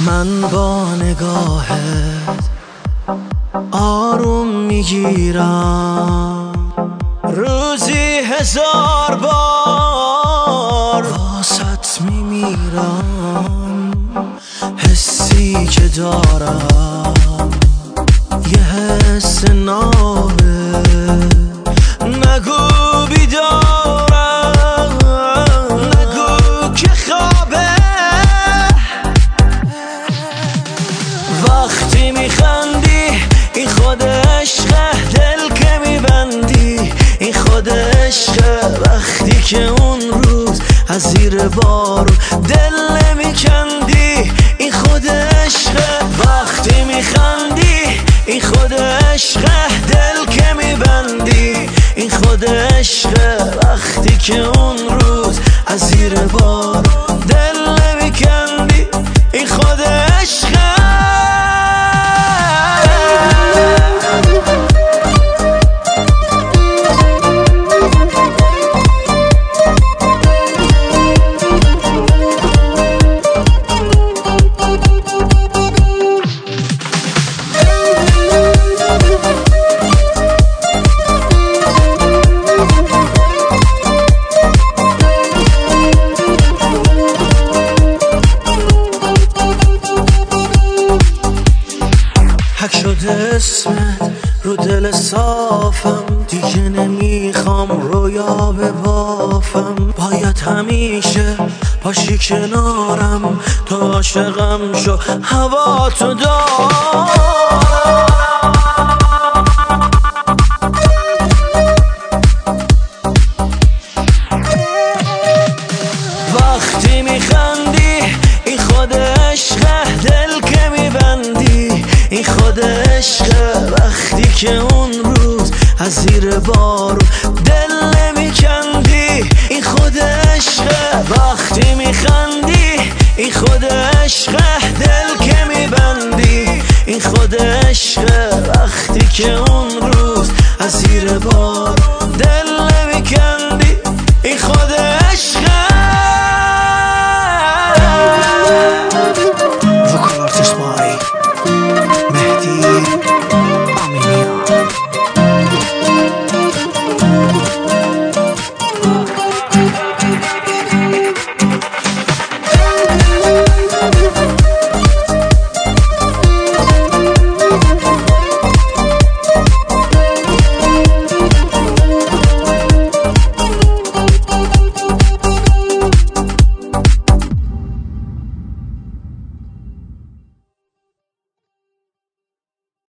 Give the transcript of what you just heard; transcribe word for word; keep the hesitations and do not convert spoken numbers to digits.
من با نگاهت آروم میگیرم، روزی هزار بار واسط میمیرم. حسی که دارم یه حس نابه، نگو بیدارم، نگو که خوابه. وقتی میخندی این خود عشقه، دل که میبندی این خود عشقه. وقتی که اون روز از زیر بارو دل نمیکندی این خود عشقه. وقتی میخندی این خود عشقه، دل که میبندی این خود عشقه. وقتی که اون روز از زیر بارو دل نمیکندی این خود عشقه. حک شده اسمت رو دل صافم، دیگه نمیخوام رویا ببافم. باید همیشه باشی کنارم، تو عاشقم شو هوا تو دارم. وقتی میخندی این خود عشقه، دل که میبندی این خود عشقه. وقتی که اون روز از زیر بارو دل نمیکندی این خود عشقه. وقتی میخندی این خود عشقه، دل که میبندی این خود عشقه. وقتی که اون روز از زیر بارو دل